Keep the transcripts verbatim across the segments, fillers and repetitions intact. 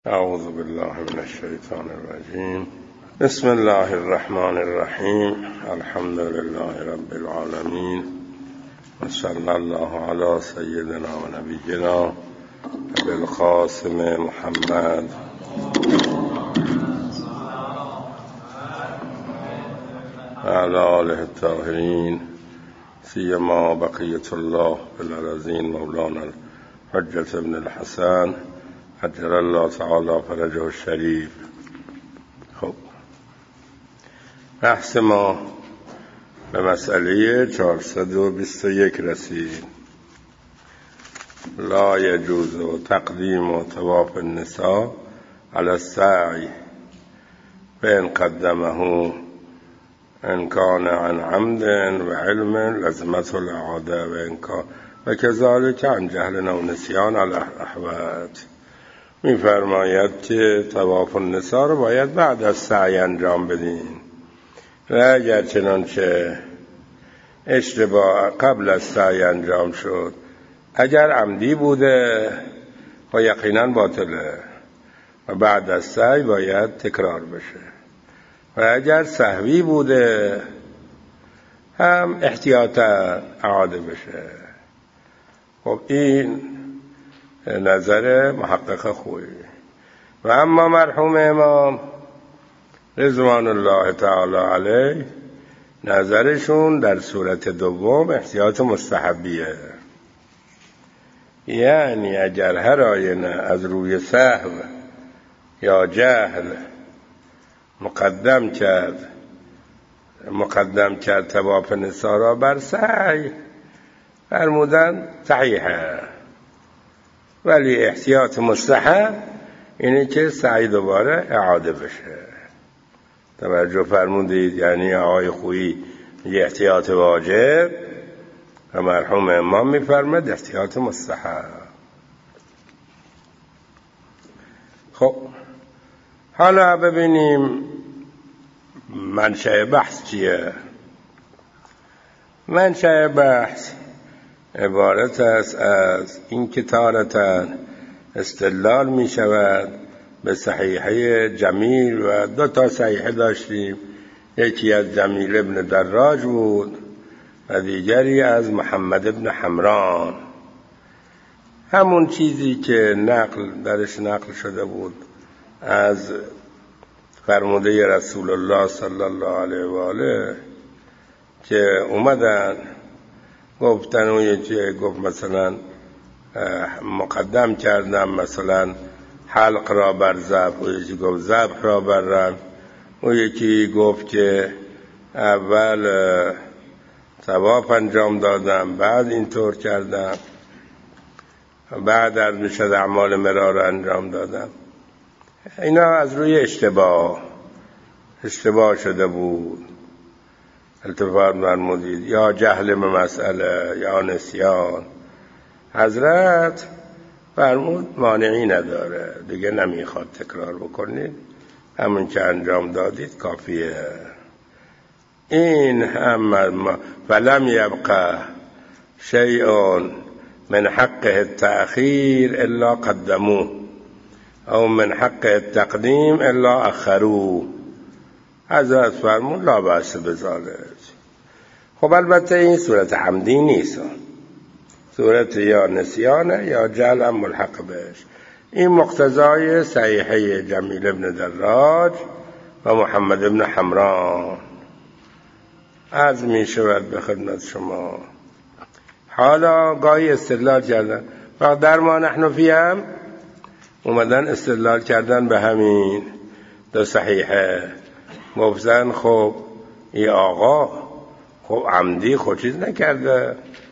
اعوذ بالله من الشیطان الرجیم. بسم الله الرحمن الرحیم. الحمد لله رب العالمین و صلی الله علی سیدنا و نبینا بالقاسم محمد و علی آله الطاهرین سیما بقیة الله بالارضین مولانا حجة ابن الحسن عجل الله تعالی فرجه الشریف. خب بحث ما به مسئله چهارصد و بیست و یک رسید. لا یجوز تقدیم طواف النساء علی السعی فإن قدمه ان کان عن عمد و علم لزمته الاعاده و ان کان و کذالک عن جهل و نسیان علی الاحوات. می فرماید که طواف النساء رو باید بعد از سعی انجام بدین و اگر چنانچه اشتباه قبل از سعی انجام شد، اگر عمدی بوده و یقینا باطله و بعد از سعی باید تکرار بشه و اگر سهوی بوده هم احتیاطا اعاده بشه. خب این نظر محقق خوبی. و اما مرحوم امام رضوان الله تعالی علیه نظرشون در صورت دوم احتیاط مستحبیه، یعنی اگر هر آینه از روی سهو یا جهل مقدم کرد مقدم کرد طواف نساء را بر سعی، فرمودن صحیحه، ولی احتیاط مستحب اینه که سعی دوباره اعاده بشه. توجه فرمودید؟ یعنی آقای خویی یه احتیاط واجب و مرحوم امام میفرماد احتیاط مستحب. خب حالا ببینیم منشأ بحث چیه. منشأ بحث عبارت است از این که تارةً استدلال می شود به صحیحه جمیل و دو تا صحیحه داشتیم، یکی از جمیل ابن دراج بود و دیگری از محمد ابن حمران، همون چیزی که نقل درش نقل شده بود از فرموده رسول الله صلی الله علیه و آله که اومدن گفتن اون یکی گفت مثلا مقدم کردم مثلا حلق را بر ذبح، اون یکی گفت ذبح را بر رم، اون یکی گفت که اول طواف انجام دادم بعد اینطور کردم بعد در میشد اعمال مرار انجام دادم. اینا از روی اشتباه اشتباه شده بود، التفات فرمودید، یا جهل به مسئله یا نسیان. حضرت فرمود مانعی نداره، دیگه نمیخواد تکرار بکنید، همون که انجام دادید کافیه. این هم فلم یبقى شیء من حقه التأخیر الا قدموه او من حقه التقدیم الا اخروه. حضرت فرمود لا بأس بذلک. خب البته این صورت عمدی نیست، صورت یا نسیانه یا جهل هم ملحق بهش. این مقتضای صحیحه جمیل ابن دراج و محمد ابن حمران عرض می شود به خدمت شما. حالا گاهی استدلال کردن و در ما نحن فی هم اومدن استدلال کردن به همین دو صحیحه، گفتن خب ای آقا خب عمدی خود چیز نکرده،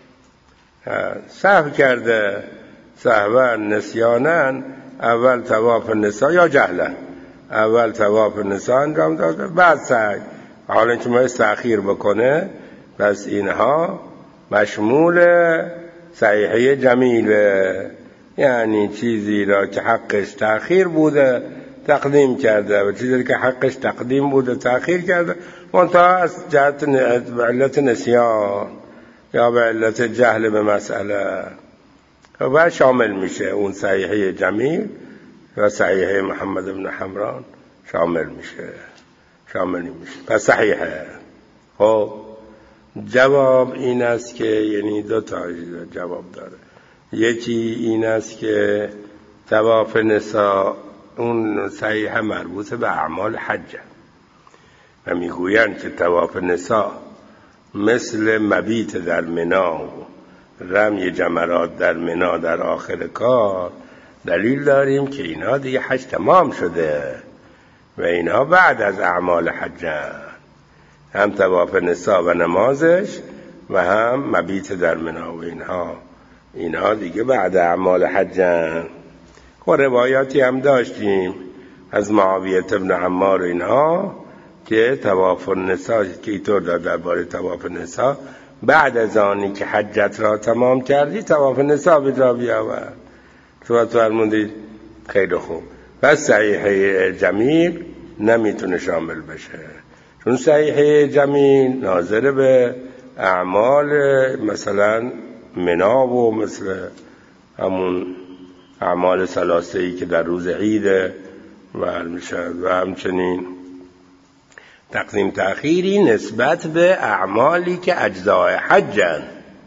سهو کرده، سهوا نسیانا اول طواف نساء یا جهلا اول طواف نساء انجام داده بعد سعی. حالا که ما تأخیر بکنه پس اینها مشمول صحیحه جمیله، یعنی چیزی را که حقش تأخیر بوده تقدیم کرده و چیزی که حقش تقدیم بوده تأخیر کرده، منتها از جهت به علت نسیان یا به علت جهل به مسئله و شامل میشه اون صحیحه جمیل و صحیحه محمد بن حمران شامل میشه شامل میشه پس صحیحه. خب جواب این است که یعنی دو تا جواب داره. یکی این است که طواف نساء اون صحیحه مربوط به اعمال حج و میگویند که طواف نساء مثل مبیت در منا و رمی جمرات در منا در آخر کار دلیل داریم که اینا دیگه حج تمام شده و اینها بعد از اعمال حجن، هم طواف نساء و نمازش و هم مبیت در منا و اینها اینها دیگه بعد اعمال حجن. و روایاتی هم داشتیم از معاویه ابن عمار اینها که طواف النساء که اینطور داد درباره طواف نساء بعد از آنی که حجت را تمام کردی طواف نساء به جا بیاور. تو فرمودید خیلی خوب. پس صحیحه جمیل نمیتونه شامل بشه، چون صحیحه جمیل ناظر به اعمال مثلا منا و مثل همون اعمال ثلاثه‌ای که در روز عید و میشد و همچنین تقدیم تأخیری نسبت به اعمالی که اجزای حجن.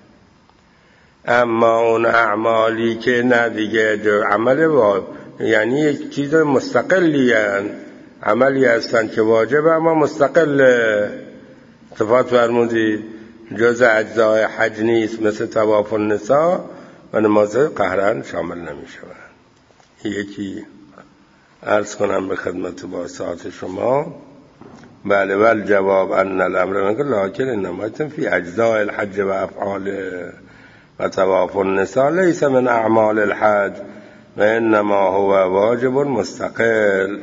اما اون اعمالی که نه دیگه عمل با یعنی یک چیز مستقلی هستند، عملی هستند که واجب اما مستقل اتفاق فرمودید جز اجزای حج نیست، مثل طواف النساء و نماز قهرن شامل نمی شود. یکی عرض کنم به خدمت با ساعت شما بله ول جواب ان الامر لکن انما فی اجزاء الحج و افعال و طواف النساء لیس من اعمال الحج و انما هو واجب مستقل.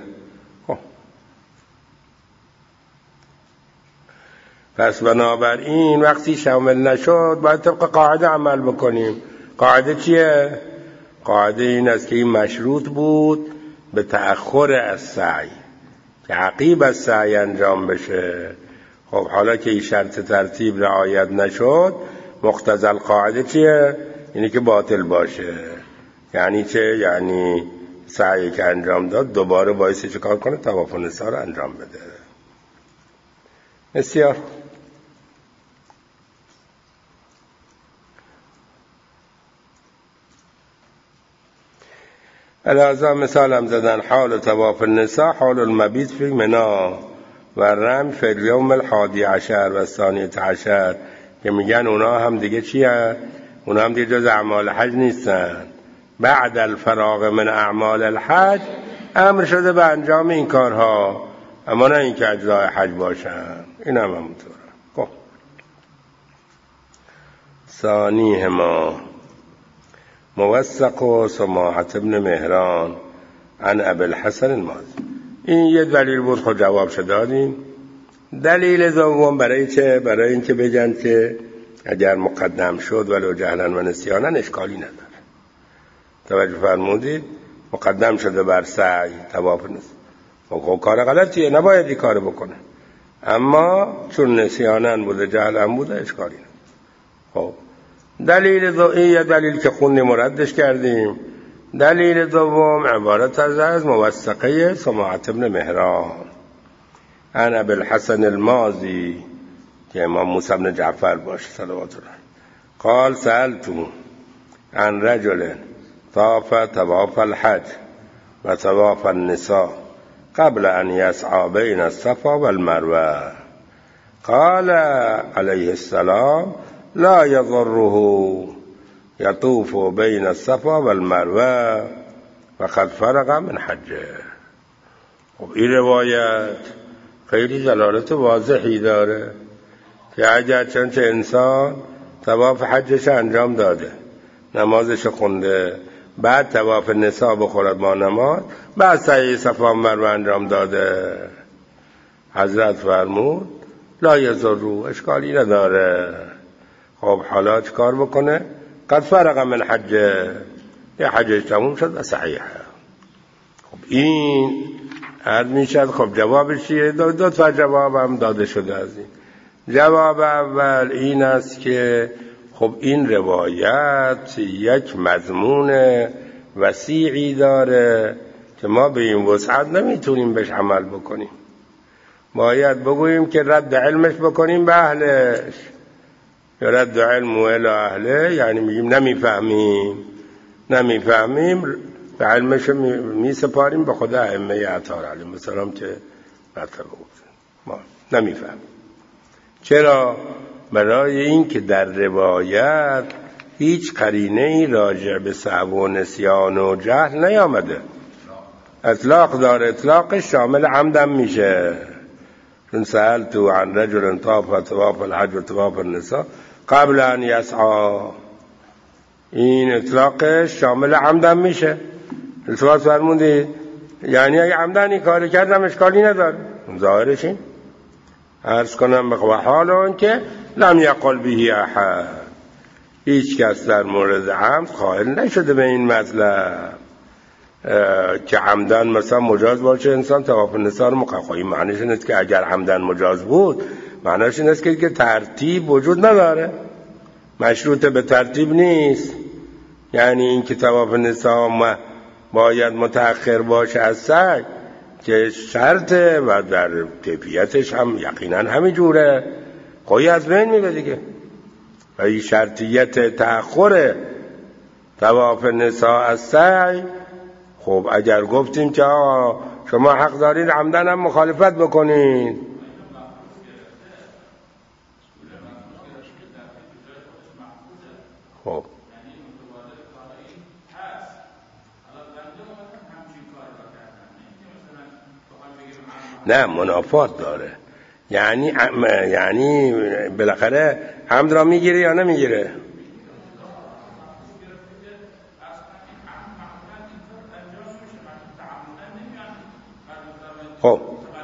پس بنابراین وقتی شامل نشد باید طبق قاعده عمل بکنیم. قاعده چیه؟ قاعده این است که این مشروط بود به تأخر از سعی که عقیب از سعی انجام بشه. خب حالا که این شرط ترتیب رعایت نشد مقتضی القاعده چیه؟ اینی که باطل باشه. یعنی چه؟ یعنی سعی که انجام داد دوباره باعث چه کار کنه؟ طواف النساء رو انجام بده. بسیار الازا مثال هم زدن حال طواف النساء حال المبیت فی منا و رم فی الیوم الحادی عشر و ثانیه عشر که میگن اونا هم دیگه چیه؟ اونا هم دیگه جز اعمال حج نیستن. بعد الفراغ من اعمال الحج امر شده به انجام این کارها، اما نه این که اجزای حج باشن. این هم همونطوره. خب ثانیه ما موثق و سماحت ابن مهران عن ابی الحسن المازی. این یه دلیل بود، خود جواب شد دادیم. دلیل دوم برای چه؟ برای این که بگن که اگر مقدم شد ولو جهلا و نسیانا اشکالی نداره. توجه فرمودید؟ مقدم شده بر سعی طواف نساء خب کار غلطیه، نباید این کار بکنه، اما چون نسیانا بوده جهلا بوده اشکالی نداره. خب دلیل دو این یه دلیل که خوندیم مردش کردیم. دلیل دوم عبارت از از موثقه سماحت ابن مهران عن ابی الحسن المازی که امام موسی بن جعفر باشه صلوات الله قال سألتو عن رجل طاف طواف الحج و طواف النساء قبل ان يسعى بين الصفا والمروه قال عليه السلام لا يضره يطوف بين الصفا والمروه وقد فرغ من حجه. خب این روایت خیلی دلالت واضحی داره که اگر چنچه انسان طواف حجش انجام داده، نمازش خونده، بعد طواف نساء بخورد با نماز، بعد سعی صفا و مروه انجام داده، حضرت فرمود لا یضرو اشکالی نداره. خب حالا چه کار بکنه؟ قد فرغ من حجه، یه حجش تموم شد و صحیحه. خب این عرض میشد. خب جوابش چیه؟ دو, دو تا جواب هم داده شده از این. جواب اول این است که خب این روایت یک مضمون وسیعی داره که ما به این وسعت نمیتونیم بهش عمل بکنیم، باید بگوییم که رد علمش بکنیم به اهلش. یا رد علم و الی اهله، یعنی میگیم نمیفهمیم نمیفهمیم به علمش می سپاریم به خدا ائمه اطهار علیهم السلام که مطلب بود ما نمیفهمیم. چرا؟ برای این که در روایت هیچ قرینه‌ای راجع به سهو و نسیان و جهل نیامده. اطلاق داره، اطلاقش شامل عمدم میشه. چون سألتو عن رجل طاف طواف الحج و طواف النساء قبل ان یسعی، این اطلاقش شامل عمدم میشه. التفات فرمودید یعنی اگه عمدن این کاری کردم اشکالی نداره. ظاهرش این عرض کنم به حال اون که لم یقل به احد، هیچ کس در مورد عمد قائل نشده به این مطلب که عمدن مثلا مجاز باشه انسان طواف النساء رو مقایم. معنیش این است که اگر عمدن مجاز بود، معنیش این است که, که ترتیب وجود نداره، مشروط به ترتیب نیست. یعنی این که طواف النساء باید متأخر باشه از سعی که شرطه و در کیفیتش هم یقینا همین جوره، قوی از بین میره دیگه. و این شرطیت تأخر طواف النساء از سعی، خب اگر گفتیم که آقا شما حق دارید عمدن هم مخالفت بکنید، خب نه منافات داره. یعنی یعنی بالاخره عمد را میگیره یا نمیگیره؟ خب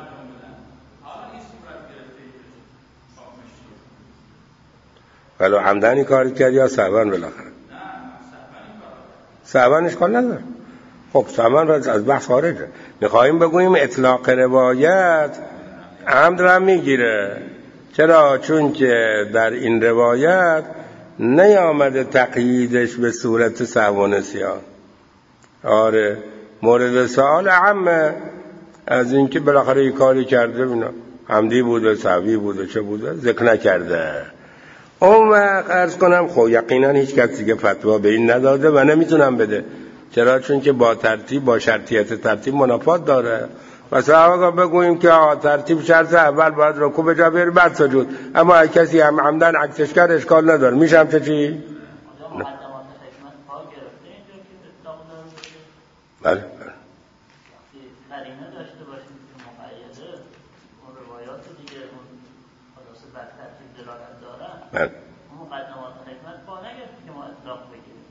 ولو عمدنی کاری کرد یا سهون بالاخره سهونش کار نداره. خب سهون را از بحث خارجه. میخواییم بگوییم اطلاق روایت عمد را میگیره. چرا؟ چون که در این روایت نیامده تقییدش به صورت سهو و نسیان. آره مورد سوال عامه از اینکه بالاخره یک کاری کرده اینا عمدی بوده سهوی بوده چه بوده ذکر نکرده. اون وقت عرض کنم خب یقینا هیچ کس دیگه فتوا به این نداده و نمیتونم بده. چرا؟ چون که با ترتیب با شرطیت ترتیب منافات داره. مثلا اگه بگوییم که ترتیب شرط اول باید رکوع به جا بیاری بعد سجود، اما اگه کسی هم عمدن عکسش کرد اشکال نداره، میشه هم چه چی؟ بله بله قرینه داشته باشیم که مقیده اون روایات دیگه اون خلاصه بر ترتیب دلالت دارن، بله اون مقدمات حکمت با نگرفت که ما اطلاق بگیریم.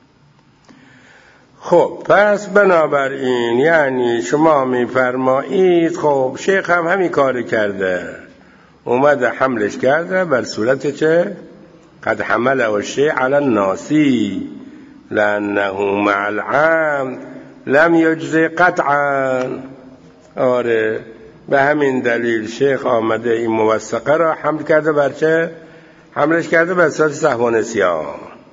خب پس بنابراین یعنی شما میفرمایید خب شیخ هم همین کاری کرده، اومده حملش کرده بر صورت چه؟ قد حمله الشیء علی الناسی لانه مع العمد لم یجزی قطعا. آره به همین دلیل شیخ آمده این موثقه را حمل کرده بر چه؟ حملش کرده بر صورت سهو و نسیان،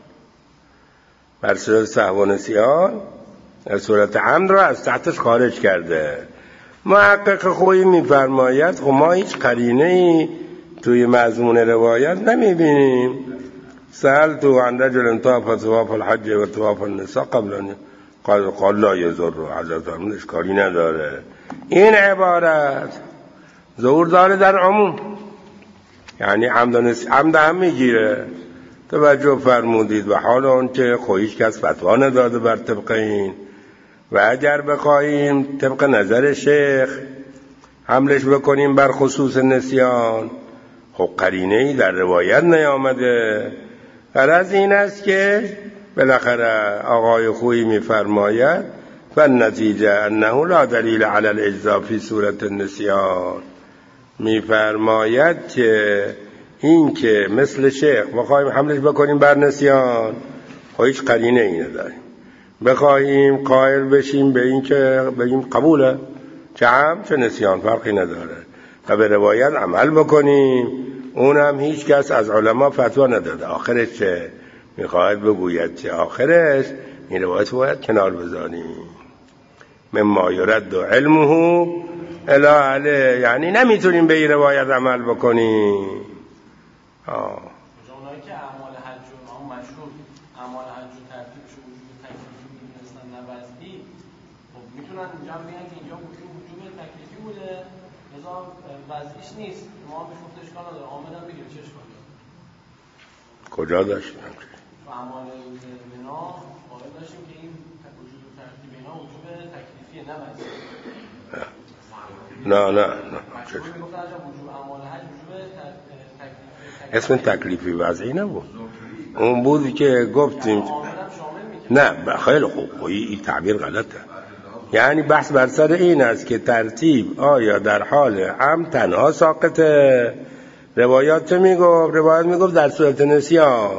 بر صورت سهو و نسیان، در صورت عمد را از تحتش خارج کرده. محقق خویی میفرماید خب ما هیچ قرینه‌ای توی مضمون روایت نمیبینیم. سألتو عن رجل طاف طواف الحج و طواف النساء قبل ان قال قال لا یضر، حضرت فرمود اشکالی نداره. این عبارت ظهور داره در عموم، یعنی عمد و نسیان عمد هم میگیره. توجه فرمودید و حال اون که خویش کس فتوا نداده بر طبق این، و اگر بخواهیم طبق نظر شیخ حملش بکنیم بر خصوص نسیان، خب قرینه‌ای در روایت نیامده. غرض این است که بالاخره آقای خویی میفرماید فالنتیجه انه لا دلیل علی الاجزاء فی صورت النسیان، میفرماید که این که مثل شیخ بخوایم حملش بکنیم بر نسیان خب هیچ قرینه ای نداریم. بخواهیم قائل بشیم به این که بگیم قبوله چه عمد چه نسیان فرقی نداره و به روایت عمل بکنیم، اونم هیچ کس از علما فتوا نداده. آخرش چه میخواهد بگوید؟ چه آخرش این روایت باید کنار بذاریم. مما یرد و علمه الی علیه، یعنی نمیتونیم به این روایت عمل بکنیم. آه اونایی که اعمال حج و اون مشهور اعمال حج و ترتیبش و وجود تکلیفی می‌دونستن نه وضعی، خب میتونن اینجا بگن که اینجا وجود وجود تکلیفی بوده لذا وضعیش نیست، ما بهش گفت اشکال نداره آمدن بگیم چه اشکالی داره. کجا داشتیم؟ تو اعمال منا قائل داشتیم که این وجود ترتیب اینا وجود تکلیفیه نه وضعی. نه نه نه مشهور میگفتن اجا وجود اعمال حج وجود اسم تکلیفی وضعی نبود، اون بود که گفتیم نه خیلی خوب، این تعبیر غلطه. یعنی بحث بر سر این است که ترتیب آیا در حال هم تنها ساقطه، روایات میگفت روایت میگفت در صورت نسیان.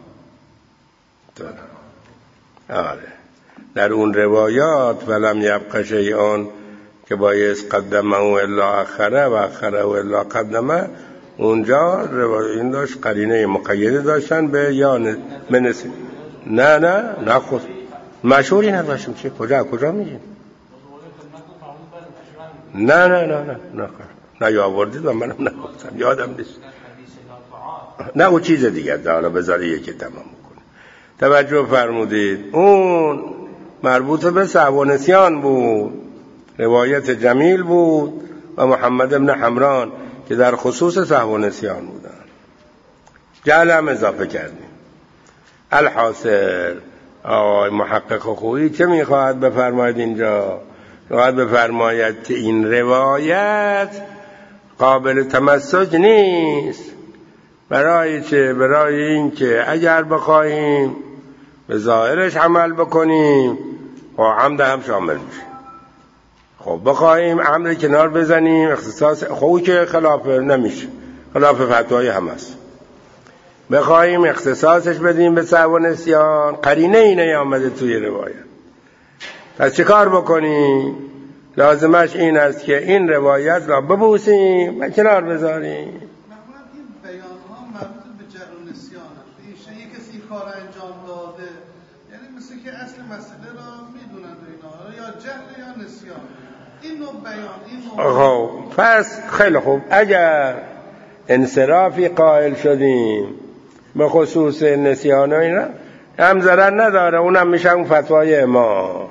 آره در اون روایات ولم یبق شیئا که بایست قدمه الا اخره و اخره الا قدمه، اونجا این داشت قرینه مقیده داشتن به یا منسی. نه نه نه خود مشهوری نداشتیم چه کجا کجا میگین؟ نه نه نه نه نه نه یا آوردید و منم نگفتم یادم نیست. نه او چیز دیگه ده، حالا بذاری یکی تمام بکنه. توجه فرمودید اون مربوط به سهو و نسیان بود، روایت جمیل بود و محمد ابن حمران که در خصوص سهو و نسیان بودن. جهل هم اضافه کردیم. الحاصل آقای محقق خویی چه میخواهد بفرماید اینجا؟ میخواهد بفرماید که این روایت قابل تمسک نیست. برای چه؟ برای این که اگر بخواهیم به ظاهرش عمل بکنیم و عمد هم شامل میشه. خب بخواهیم عمد کنار بزنیم اختصاص خوی که خلاف نمیشه، خلاف فتوای هم است. بخواهیم اختصاصش بدیم به سهو و نسیان، قرینه اینه آمده توی روایت. پس چه کار بکنیم؟ لازمش این است که این روایت را ببوسیم و کنار بذاریم. این بیان ها مربوط به جهل و نسیان است. یک کسی کار انجام داده، یعنی مثل که اصل مسئله را میدونند اینا، یا جهل یا نسیان. این نوع بیان این نوع خب پس خیلی خوب، اگر انصرافی قائل شدیم به خصوص نسیان و اینا هم ضرر نداره، اونم میشه اون فتوای امام.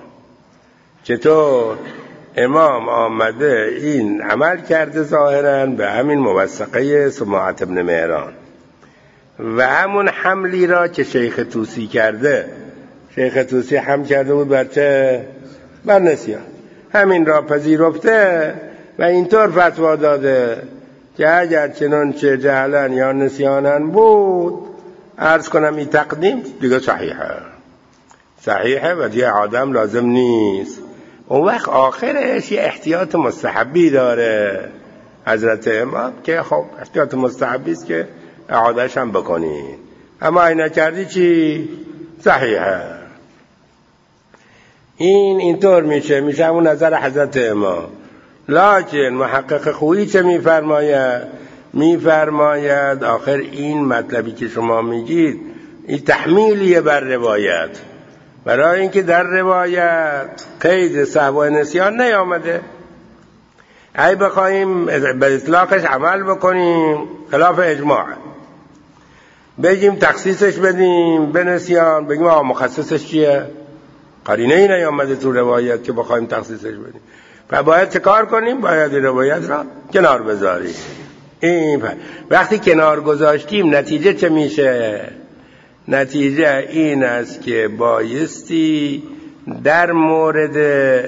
چطور؟ امام آمده این عمل کرده ظاهرا به همین موثقه سماعت ابن مهران و همون حملی را که شیخ توسی کرده، شیخ توسی حمل کرده بود بر چه؟ بر نسیان. همین را پذیرفته و اینطور فتوا داده که اگر چنانچه جهلن یا نسیانن بود، عرض کنم این تقدیم دیگه صحیحه صحیحه و دیگه آدم لازم نیست. اون وقت آخرش یه احتیاط مستحبی داره حضرت امام که خب احتیاط مستحبی است که اعادهش هم بکنید، اما اینا کردی چی؟ صحیحه. این اینطور میشه میشه اون نظر حضرت امام. لکن محقق خویی چه میفرماید؟ میفرماید آخر این مطلبی که شما میگید این تحمیلیه بر روایت، برای اینکه در روایت قید سهو و نسیان نیامده. ای بخوایم به اطلاقش عمل بکنیم خلاف اجماع، بگیم تخصیصش بدیم به نسیان، بگیم آقا مخصصش چیه؟ قرینه ای نیامده تو روایت که بخوایم تخصیصش بدیم. و باید چه کار کنیم؟ باید روایت را کنار بذاریم. این وقتی کنار گذاشتیم نتیجه چه میشه؟ نتیجه این است که بایستی در مورد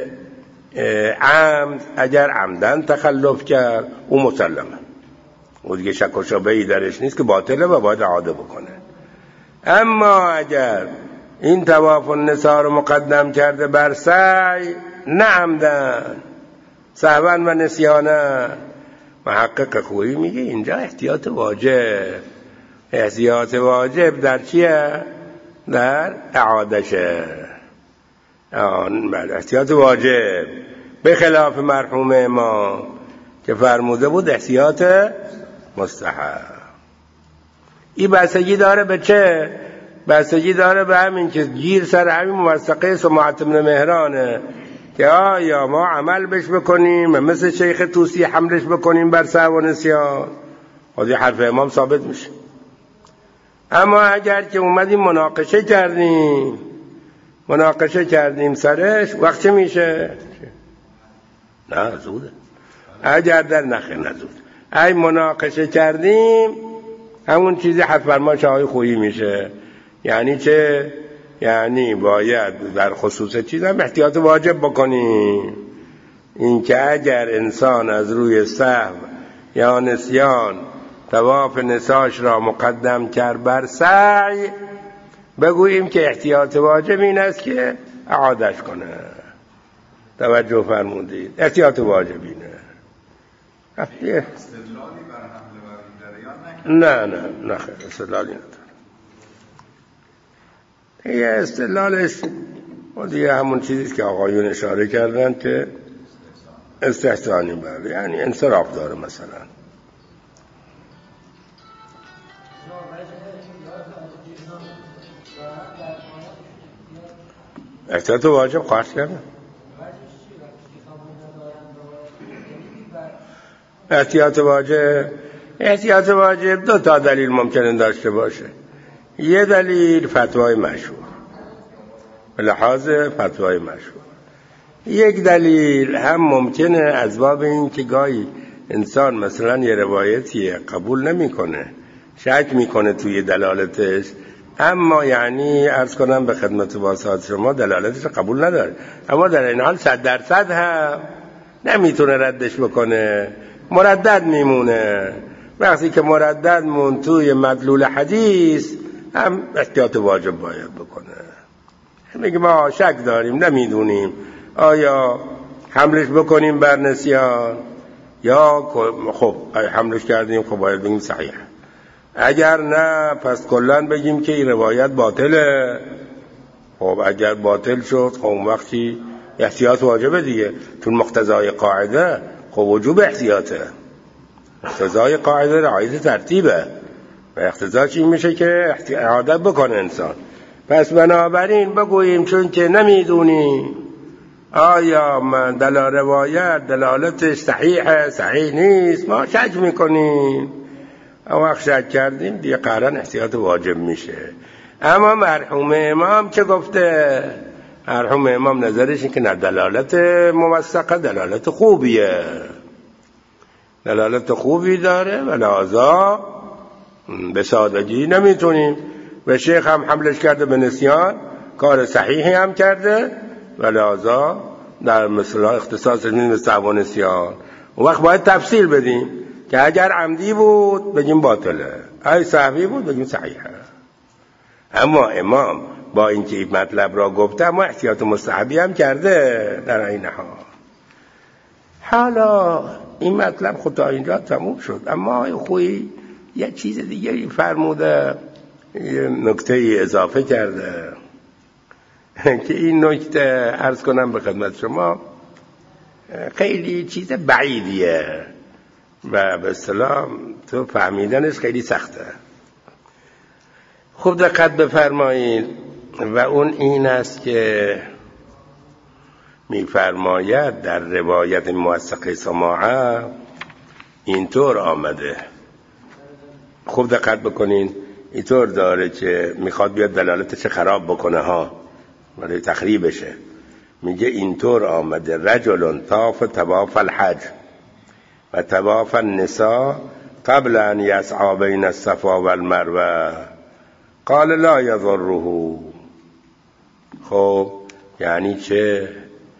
عمد اگر عمدن تخلف کرد او مسلمه، او دیگه شک و شبهه‌ای درش نیست که باطله و باید اعاده بکنه. اما اگر این طواف النساء رو مقدم کرده بر سعی، نه عمدن، سهوا و نسیانا، محقق خویی میگه اینجا احتیاط واجب. احتیاط واجب در چیه؟ در اعادشه. بله احتیاط واجب، به خلاف مرحوم امام که فرموده بود احتیاط مستحب. این بستگی داره به چه؟ بستگی داره به همین که گیر سر همین موثقه سماعت ابن مهرانه که آیا ما عمل بش بکنیم و مثل شیخ طوسی حملش بکنیم بر سهو و نسیان، خود حرف امام ثابت میشه. اما اگر که اومدیم مناقشه کردیم مناقشه کردیم سرش، وقت چه میشه؟ نه زوده. اگر در نخه نزود ای مناقشه کردیم، همون چیزی حد فرمان شاهای خویی میشه. یعنی چه؟ یعنی باید در خصوص چیز هم احتیاط واجب بکنیم. این که اگر انسان از روی سهو یا نسیان طواف نساش را مقدم کرد بر سعی، بگوییم که احتیاط واجب این است که اعادش کنه. توجه فرمودید؟ احتیاط واجب اینه. استدلالی بر حمله بر این جریان نکنه؟ نه نه نه خیر، استدلالی نداره. یه استدلالش و دیگه همون چیزی که آقایون اشاره کردن که استحسانی بله، یعنی انصراف داره. مثلا احتیاط واجب خواهد کردن. احتیاط واجب احتیاط واجب دو تا دلیل ممکنه داشته باشه. یه دلیل فتوای مشهور، به لحاظ فتوای مشهور. یک دلیل هم ممکنه از باب این که گاهی انسان مثلا یه روایتی قبول نمیکنه، شک میکنه توی دلالتش، اما یعنی عرض کنم به خدمت واسطات شما دلالتش قبول نداره، اما در این حال صد درصد هم نمیتونه ردش بکنه، مردد میمونه. وقتی که مردد مون توی مدلول حدیث، هم احتیاط واجب باید بکنه. میگه ما شک داریم، نمیدونیم آیا حملش بکنیم بر نسیان یا خب حملش کردیم، خب باید بگیم صحیح. اگر نه پس کلن بگیم که این روایت باطله. خب اگر باطل شد، خب اون وقتی احتیاط واجبه دیگه، چون مقتضای قاعده خب وجوب احتیاطه. مقتضای قاعده رعایت ترتیبه و اقتضاش این میشه که اعادت بکنه انسان. پس بنابراین بگوییم چون که نمیدونیم آیا دلال روایت دلالتش صحیحه صحیح نیست، ما شک میکنیم، وقت شک کردیم دیگه قرآن احتیاط واجب میشه. اما مرحوم امام چه گفته؟ مرحوم امام نظرش این که نه، دلالت موثقه دلالت خوبیه، دلالت خوبی داره و لذا به سادگی نمیتونیم. و شیخ هم حملش کرده به نسیان، کار صحیحی هم کرده و لذا در مثلا اختصاص علمی به سهو و نسیان. اون وقت باید تفصیل بدیم که اگر عمدی بود بگیم باطله، اگه سهوی بود بگیم صحیحه. اما امام با اینکه این مطلب را گفته، اما احتیاط مستحبی هم کرده در این حال. حالا این مطلب خود تا اینجا تموم شد، اما خویی یه چیز دیگه فرموده، یه نکته ای اضافه کرده که این نکته عرض کنم به خدمت شما خیلی چیز بعیدیه و به اصطلاح تو فهمیدنش خیلی سخته. خوب دقت بفرمایید و اون این است که میفرماید در روایت موثقه سماعه اینطور آمده. خوب دقت بکنین، اینطور داره که میخواد بیاد دلالتش خراب بکنه ها، ولی تخریبشه. میگه اینطور آمده: رجل طاف طواف الحج و طواف النساء قبل ان یسعی بین الصفا والمروه قال لا یضره. خب یعنی چه؟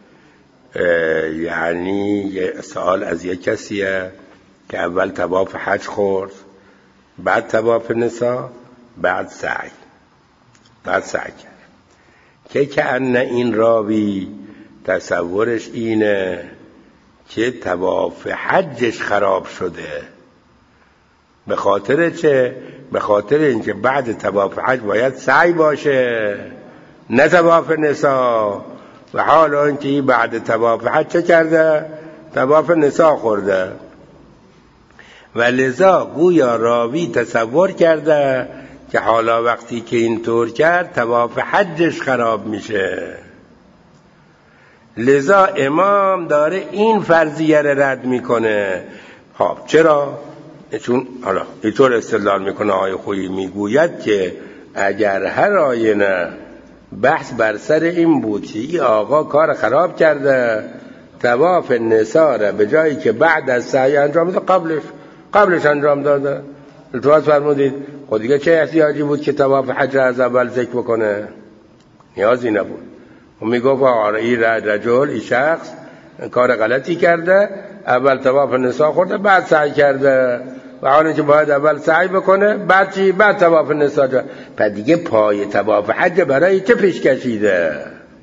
یعنی یه سوال از یک کسیه که اول طواف حج خورد، بعد طواف نساء، بعد سعی بعد سعی کرد، که کأن این راوی تصورش اینه که طواف حجش خراب شده. به خاطر چه؟ به خاطر اینکه بعد طواف حج باید سعی باشه، نه طواف نساء. و حالا اینکه بعد طواف حج چه کرده؟ طواف نساء خورده. و لذا گویا راوی تصور کرده که حالا وقتی که اینطور کرد طواف حجش خراب میشه. لذا امام داره این فرضیه رو رد میکنه. خب چرا؟ چون حالا اینطور استدلال میکنه آقای خویی، میگوید که اگر هر آینه بحث بر سر این بود که این آقا کار خراب کرده، طواف نسا را به جایی که بعد از سعی انجام داده قبلش قبلش انجام داده. التفات فرمودید خود دیگه چه احتیاجی بود که طواف حج از اول ذکر بکنه؟ نیازی نبود. و میگفت آره این رجل این شخص کار غلطی کرده، اول طواف نسا خورده بعد سعی کرده، و حالا که باید اول سعی بکنه بعد چی؟ بعد طواف نسا جا. پس دیگه پای طواف حج برای چه پیش کشیده؟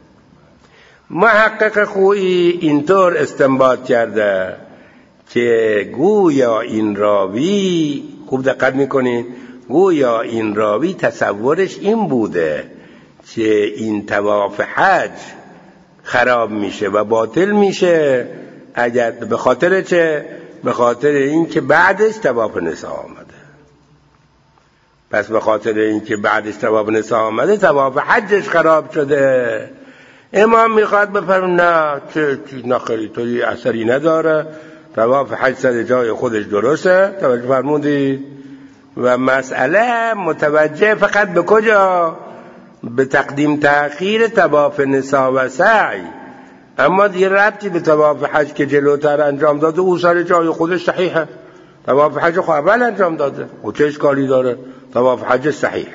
محقق خویی اینطور استنباط کرده که گویا این راوی، خوب دقت میکنید، گویا این راوی تصورش این بوده که این طواف حج خراب میشه و باطل میشه اگر به خاطر چه؟ به خاطر این که بعدش طواف نسا آمده. پس به خاطر این که بعدش طواف نسا آمده طواف حجش خراب شده. امام میخواد بفرمونه نه چه نخیلی توی اثری نداره، طواف حج سر جای خودش درسته. توجه فرمودید؟ و مسئله متوجه فقط به کجا؟ به تقدیم تأخیر طواف نسا و سعی، اما دیگه ربطی به طواف حج که جلوتر انجام داده او سر جای خودش صحیحه. طواف حج خب اول انجام داده و چه اشکالی داره؟ طواف حج صحیح.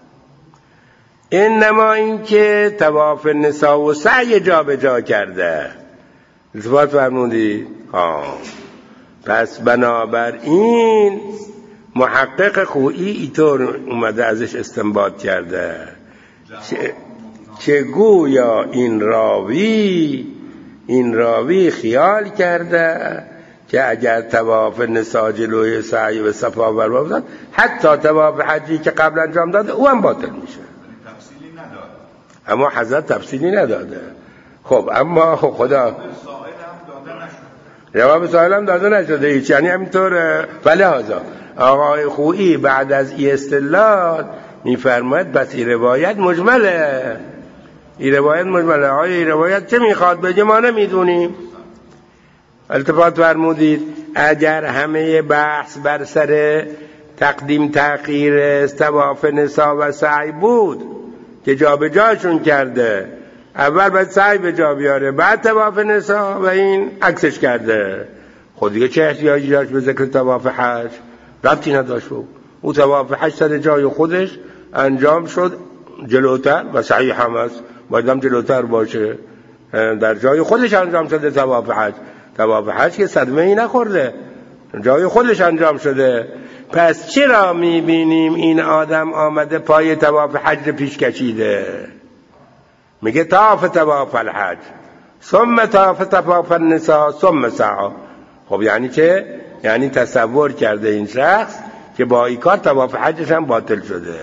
انما این که طواف نسا و سعی جا به جا کرده. التفات فرمودید؟ ها. پس بنابراین محقق خویی اینطور اومده ازش استنباط کرده چه, چه گویا این راوی این راوی خیال کرده که اگر طواف نسا جلوی سعی و صفا و مروه بزن، حتی طواف حجی که قبل انجام داده او هم باطل میشه. تفصیلی نداره، اما حضرت تفصیلی نداده. خب اما خدا جواب سائل هم داده نشده هیچ، یعنی همینطور. ولی هذا آقای خویی بعد از این استدلال میفرماید بس این روایت مجمله، این روایت مجمله. آیا این روایت چه میخواد بگه ما نمیدونیم. التفات فرمودید اگر همه بحث بر سر تقدیم تأخیر طواف نسا و سعی بود که جا به جاشون کرده، اول باید سعی به جا بیاره بعد طواف نسا، و این عکسش کرده، خود دیگه چه احتیاجی داشت به ذکر طواف حج؟ ربطی نداشت. بود او طواف حج سر جای خودش انجام شد جلوتر و صحیح هم است، باید هم جلوتر باشه، در جای خودش انجام شده طواف حج. طواف حج که صدمه ای نخورده، جای خودش انجام شده. پس چرا میبینیم این آدم آمده پای طواف حج پیش کشیده؟ میگه طاف طواف الحج ثم طاف طواف النساء ثم سعی. خب یعنی چه؟ یعنی تصور کرده این شخص که با این کار طواف حجش هم باطل شده.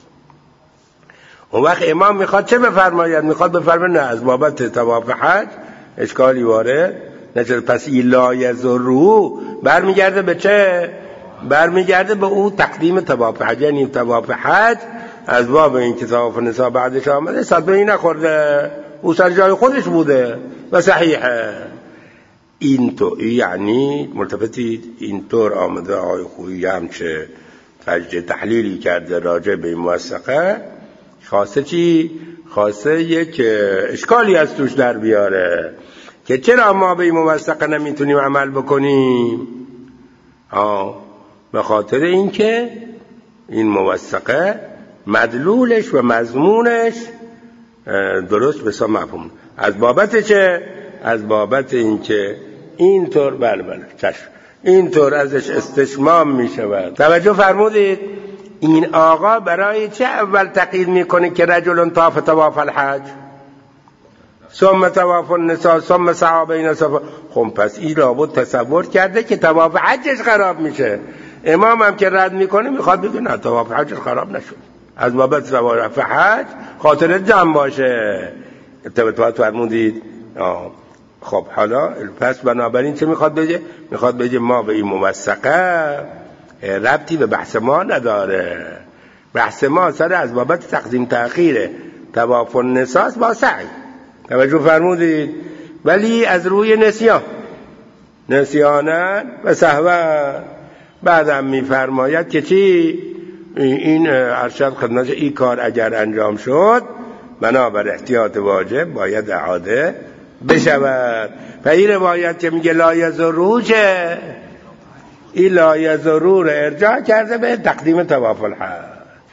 اون وقت امام میخواد چه بفرماید؟ میخواد بفرماید نه از بابت طواف حج اشکالی وارد نشد. پس این لا یضرو برمیگرده به چه؟ برمیگرده به او تقدیم طواف حج، یعنی طواف حج از باب این که طواف نساء بعدش آمده صدمه ای نخورده، او سر جای خودش بوده و صحیحه. این تو یعنی مرتبطی اینطور آمده. آقای خویی هم چه تجزیه تحلیلی کرده راجع به این موثقه، خواسته چی؟ خواسته یک اشکالی از توش در بیاره که چرا ما به این موثقه نمیتونیم عمل بکنیم. آه به خاطر اینکه این موثقه مدلولش و مضمونش درست بسا مفهوم. از بابت چه؟ از بابت اینکه اینطور بله بله چشم اینطور ازش استشمام می شود. توجه فرمودید؟ این آقا برای چه اول تقیید میکنه که رجل طاف طواف الحج ثم طواف النساء ثم سعی بین صفا؟ خب پس این لابد تصور کرده که طواف حجش خراب میشه. امام هم که رد میکنه میخواد بگه نه طواف حجش خراب نشد، از بابت طواف حج خاطر جمع باشه. اتفاق فرمودید؟ آه. خب حالا پس بنابراین چه میخواد بگه؟ میخواد بگه ما به این موثقه ربطی به بحث ما نداره. بحث ما سر از بابت تقدیم تأخیر طواف النساء با سعی. توجه فرمودید؟ ولی از روی نسیان، نسیانن و سهوا. بعدم میفرماید که چی؟ این ارشد خدمت این کار اگر انجام شد بنابر احتیاط واجب باید اعاده بشود. و این روایت که میگه لا یضرو چه؟ این لا یضرو رو ارجاع کرده به تقدیم طواف الحج.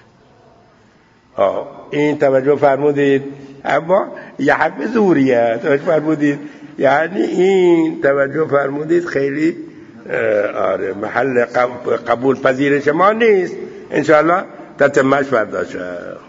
این توجه فرمودید؟ اما یه حرف زوریه توجه فرمودید؟ یعنی این توجه فرمودید خیلی آره محل قبول پذیرش ما نیست. انشاءالله تتمش فردا شد.